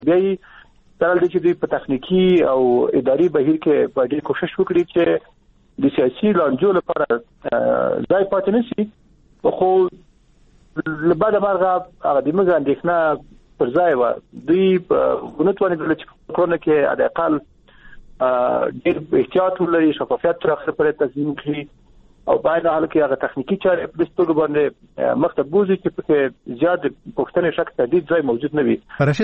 بیا تر دې چې دوی په تخنیکی او اداري بهیر کې په ډېر کوشش وکړي چې د سیاسي لانجو لپاره ځای پاتې نشي. خو لبعد مرغه هغه د موږ اندېښنه پر ځای و دوی غونټونه د کورونه کې د اقل ډېر احتیاط ولري، شفافیت تر اخره پورې تضمین کړي او باید حال کې هغه تخنیکی چارې په دستور باندې مخته بوزي چې په زیات پښتنې شک تدید ځای موجود نه وي.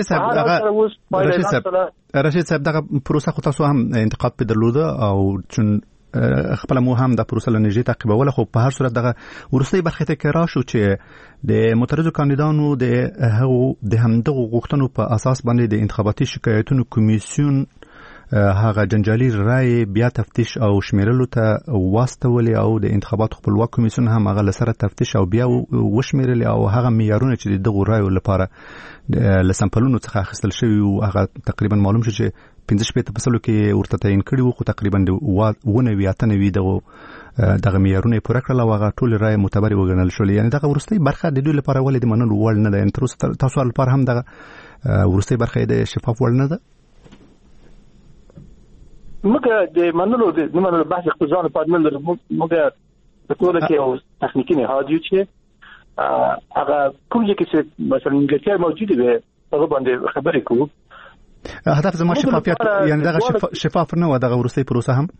رشید صاحب دغه پروسه خو تاسو هم انتقاد په درلوده او چون خپل مو هم د پروسه لنیږي تعقیبول، خو په هر صورت دغه ورستۍ برخه ته کې راشو چې د معترضو کاندیدانو د همدغه غوښتنو په اساس باندې د انتخاباتي شکایتونو کمیسیون هغه جنجالي رای بیا تفتیش او شمیرلو ته واستولې او د انتخاباتو خپلواک کمیسیون هم هغه لسره تفتیش او بیا وشمیرلې او هغه معیارونه چې دغه رایو لپاره لسمپلونو څخه اخیستل شوی او هغه تقریبا معلوم شو چې 15% کې ورته تعین کړي وو، خو تقریبا 99 دغه معیارونه پوره کړل او هغه ټول رای معتبر وګڼل شول. یعنی دغه ورستۍ برخه د دوی لپاره ولې د منلو وړ نه ده؟ یعنی تاسو لپاره هم دغه ورستۍ برخه د شفاف وړ نه ده؟ موږ د منلو بحث اقتصاد په اړه نه موږ د ټول کې او تخنیکی نه حاضر چې هغه کوم چې مثلا انګلیسي موجوده وي هغه باندې خبرې کوو. هدف زما شفافیت، یعنی دغه شفاف نه و دغه ورستۍ پروسه هم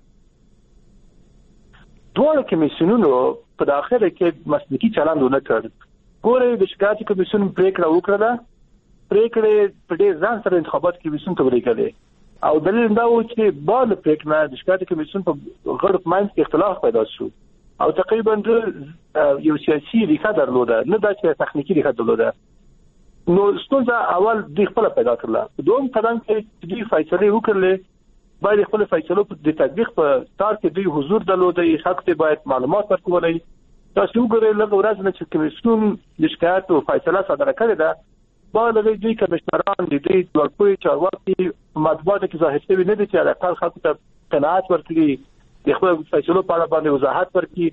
دوه کمیسیونونو په داخله کې مسلکي چلند ونه کړ. ګورې د شکایت کمیسیون پریکړه وکړه، پریکړه په دې ځان سره انتخابات کمیسیون ته ورکړه او دلیل دا و چې بعد پریکړه د شکایت کمیسیون په غړو منځ کې اختلاف پیدا شو او تقریبا یو سیاسي ریښه درلوده، نه دا چې تخنیکی ریښه درلوده. نو ستونزه اول د خپل پیدا کړل. دوم قدم کې دوی فیصله وکړلې باید خپل فیصلو په تطبیق په تار کې دوی حضور درلوده، حق ته باید معلومات ورکولای. تاسو وګورئ لږ ورځ نه چې کمیسیون د شکایت او فیصله صادره کړې ده باید دوی کمشنران د دې ټولپوی چارواکي مطبوعات کې ظاهر شوی نه دي چې علاقه خلکو ته قناعت ورکړي، د خپل فیصلو په اړه باندې وضاحت ورکړي.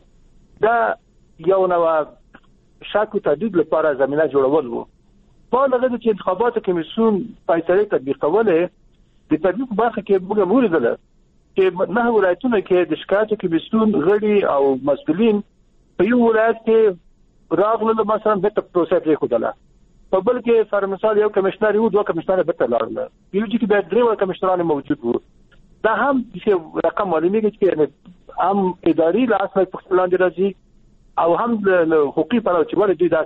دا یو نوع شک او تردید لپاره زمينه جوړول وو. په لږه چې انتخابات کمیسیون فیصله تطبیقوله د تطبیق برخه کې موږ ولیدل چې نه ولایتونه کې د شکایت کمیسیون غړي او مسؤلین په یو ولایت کې راغله مثلا د پروسه پرې خدله په بل کې فر مثال یو کمشنر یو دوه کمشنر به تلاړل، یو چې به درې کمشنران موجود وو. دا هم چې رقم معلومیږي چې هم اداري لاس په خپلان دي راځي او هم له حقوقي پر چې ولې دوی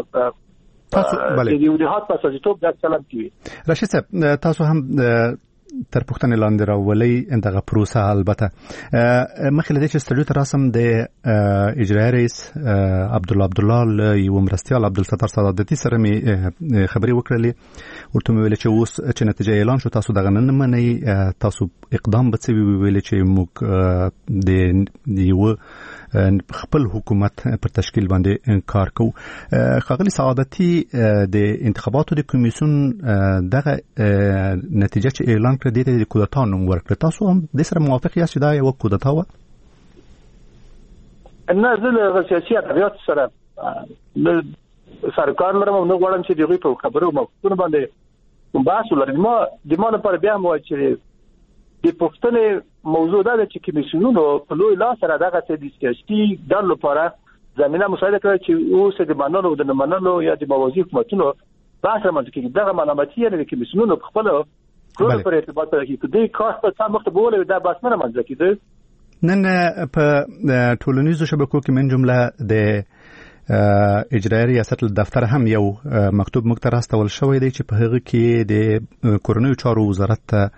داسې د یو د هات په اساس ته د سلام کوي. رشید صاحب تاسو هم تر پښتنې لاندې راولي دغه پروسه البته مخکې له دې چې استډیو ته راسم د اجرایي رئیس عبدالله یو مرستیال عبدالستار سعادتي سره می خبرې وکړلې، ورته مې ویل چې اوس چې نتیجه اعلان شو تاسو دغه نه منئ، تاسو اقدام به څه ویل چې موږ د یو خپل حکومت پر تشکیل باندې کار کوو. ښاغلي سعادتي د انتخاباتو د کمیسیون دغه نتیجه چې اعلان کړ دې ته د کودتا نوم ورکړ، تاسو هم د سره موافق یاست دا یو کودتا و؟ نه زه له سیاسي ادبیات سره سرکار لرم او نه غواړم چې دغه په خبرو موضوع باندې بحث ولرم. د ما لپاره بیا مو چې د پښتنې موضوع دا چې کمیسیونونو په لوی لاس سره دغه د سیاسي ډلو لپاره زمينه مساعده کوي چې اوس د منلو او د منلو یا د موازی حکومتونو بحث رامنځته کوي. دغه معلوماتي نه کمیسیونونو په خپل ټول پر ارتباط لري چې د کار په څام وخت بوله دا بحث نه رامنځته کیږي. نن په ټولنیزو شبکو کې من جمله د اجرایي ریاست دفتر هم یو مکتوب موږ ته راستول شوی دی چې په هغه کې د کورنیو چارو وزارت ته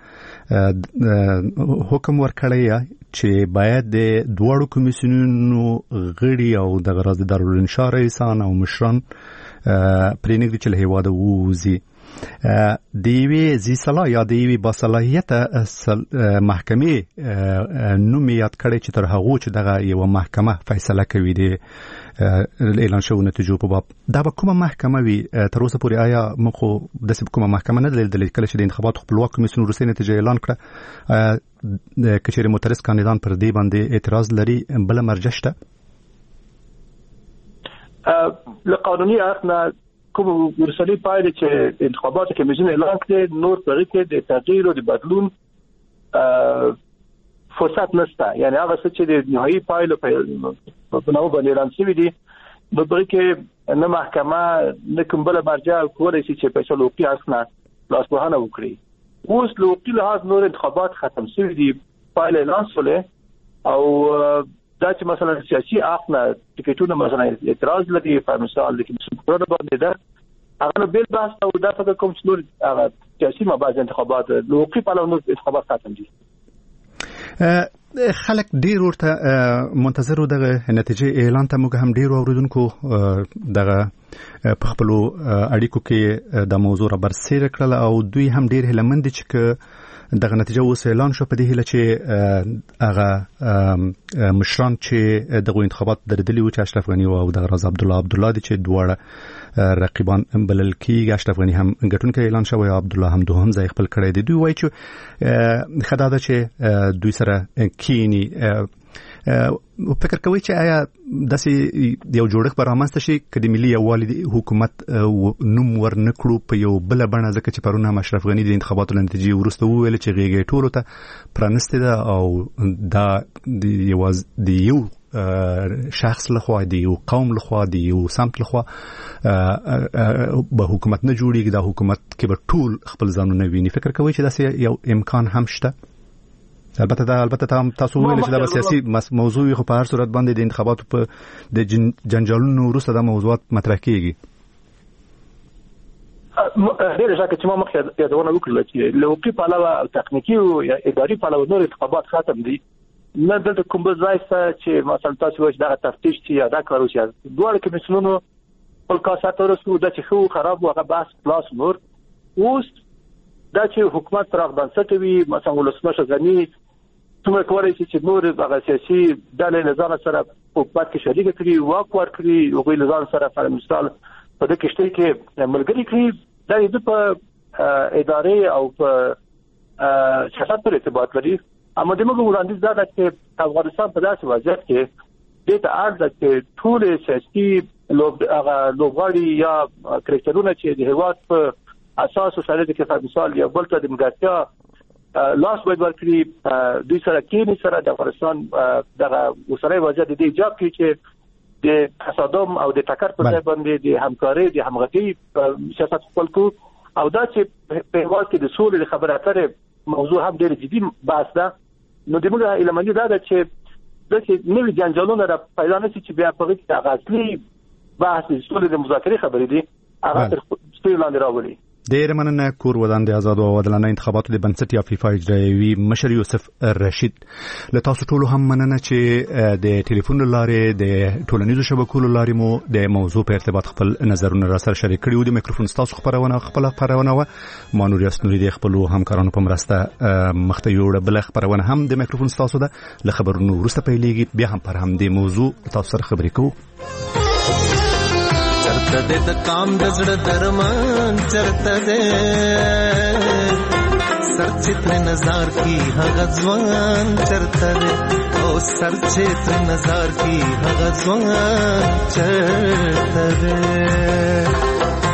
حکم ورکړی چې باید د دوړو کمیسیونونو غړي او د غرض دارالانشا رئیسان او مشران پرېنږدي چې له هیواده ووځي. د یوې ذي صلاح یا د یوې باصلاحیته محکمې نوم یاد کړی چې تر هغو چې دغه یوه محکمه فیصله کوي د اعلان شوو نتیجو په باب، دا به کومه محکمه وي؟ تر اوسه پورې آیا موږ خو داسې کومه محکمه نه لیدلې کله چې د انتخاباتو خپلواک کمیسیون وروستۍ نتیجه اعلان کړه که چېرې معترض کاندیدان پر دې باندې اعتراض لري بله مرجع شته؟ له قانوني اړخ نه کوم ورسلي پایلې چې انتخابات کمیسیون اعلان کړي نور طریقې د تغییر او د بدلون فرصت نشته. یعنی هغه څه چې د نهایی پایلو په نوو باندې اعلان شوي دي نو په کې نه محکمه نه کوم بل مرجع کولای شي چې په لوقي اسنه لاسوهانه وکړي. اوس لوقي لحاظ نور انتخابات ختم شوي دي پایله اعلان شوله او دا چې مثلا سیاسي اخنه ټیکټونه مثلا اعتراض لري په مثال د کمیسیون باندې ده هغه بل بحث او دا څنګه کوم څلور هغه سیاسي مباحث انتخابات لوقي په لور انتخابات ختم دي. خلک ډیر ورته منتظر دغه نتیجې اعلان ته موږ هم ډیر اوریدونکو دغه په خپل اړیکو کې د موضوع را برسېره کړل او دوی هم ډیر هلمند دي چې دغه نتیجه اوس اعلان شو په دې هله چې هغه مشران چې دغه انتخابات درېدلي و چې اشرف غنی او دغه راز عبدالله دي چې دواړه رقیبان بلل کېږي. اشرف غنی هم ګټونکی اعلان شوی او عبدالله هم دوهم ځای خپل کړی دی. دوی وایي چې خدای دا چې دوی سره کینی فکر کوي چې آیا داسې یو جوړښت به رامنځته شي که د ملي یووالي حکومت نوم ورنکړو په یو بله بڼه ځکه چې پرون هم اشرف غني د انتخاباتو له نتیجې وروسته وویل چې غېږه ټولو ته پرانستې ده او دا د یو شخص لخوا د یو قوم لخوا د یو سمت لخوا به حکومت نه جوړیږي. دا حکومت کې به ټول خپل ځانونه ویني. فکر کوي چې داسې یو امکان هم شته؟ البته تاسو ویل چې دا سیاسي موضوع خو په هر صورت باندې د انتخاباتو په د جنجالونو وروسته دا موضوعات مطرح کیږي. ډېر ځکه چې ما مخکې یادونه وکړه چې لوقي په علاوه تخنیکی او اداري په علاوه نور انتخابات ختم دي. نه دلته کوم بل ځای چې مثلا تاسو وایي دا تفتیش چې ادا کارو شي دوه کمیسیونونو خپل کاسات ورسو د چې خو خراب وغه بحث پلاس نور اوس دا چې حکومت پر بنسټ وي مثلا ولسمشر غني څومره کولای شي چې نور هغه سیاسي ډلې نظام سره په حکومت کې شریک کړي واک ورکړي او غوښتل نظام سره پر مثال په دې کې کې ملګری کړي دا د په ادارې او په سیاست پر ارتباط لري. اما د موږ وړاندیز دا ده چې افغانستان په داسې وضعیت کې د اړ د کې ټول سیاسي لوبغاړي یا کرکټرونه چې د هیواد په اساس او سره د کې مثال یا بل ته د مګاتیا لاس باید ورکړي دوی سره کې سره د افغانستان دغه وسره وضعیت د ایجاب کې چې د تصادم او د ټکر په ځای باندې د همکاري د همغږي سیاست خپل کو او دا چې په هیواد کې د سولې د خبرو اترې موضوع هم ډېر جدي بحث ده. نو د موږ علماني دا ده چې د نوې جنجالونو را پیدا نشي چې بیا په کې د اصلي بحث د سولې د مذاکرې خبرې دي هغه تر ستوري لاندې راولي. ډېر مننه کور ودان د آزاد او عادلانه انتخاباتو د بنسټ یا فیفا اجرایوي مشر یوسف رشید. له تاسو ټولو هم مننه چې د ټلیفون لارې د ټولنیزو شبکو لارې مو د موضوع په ارتباط خپل نظرونه را سره شریک کړي. د میکروفون تاسو خبرونه و ما نور یاسنوري د خپل همکارانو په مرسته مخته یوړه. بل خبرونه هم د میکروفون تاسو ده له خبرونو وروسته پیلېږي بیا هم پر هم د موضوع تاسو سره خبرې کوو. چرته د کام د زړه درمان چرته دې سر چتر نظر کی هغه ځوان چرته دې او سر چتر نظر کی هغه ځوان چرته دې.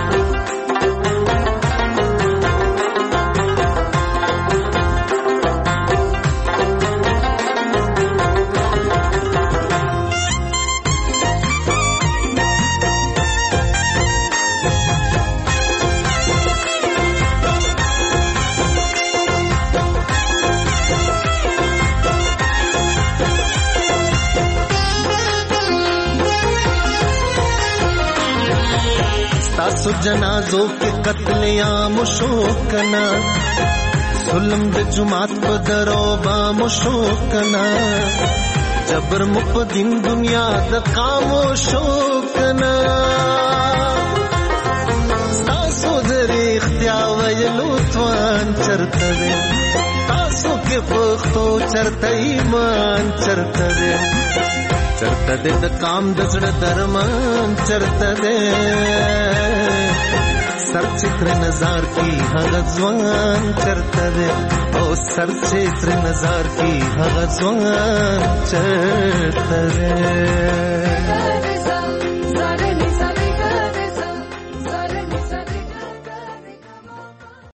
تاسو جنازو کې قتل عام شو کنا ظلم د جماعت په درو با مشو کنا جبر مقدم دنیا د خاموشو کنا تاسو د اختیا ویلو توان چرته تاسو کې پختو چرته ایمان چرته چرته د کام د زړه درمان چرته سر چتر نظر کی هغه ځوان چرته او سر چتر نظر کی هغه ځوان چرته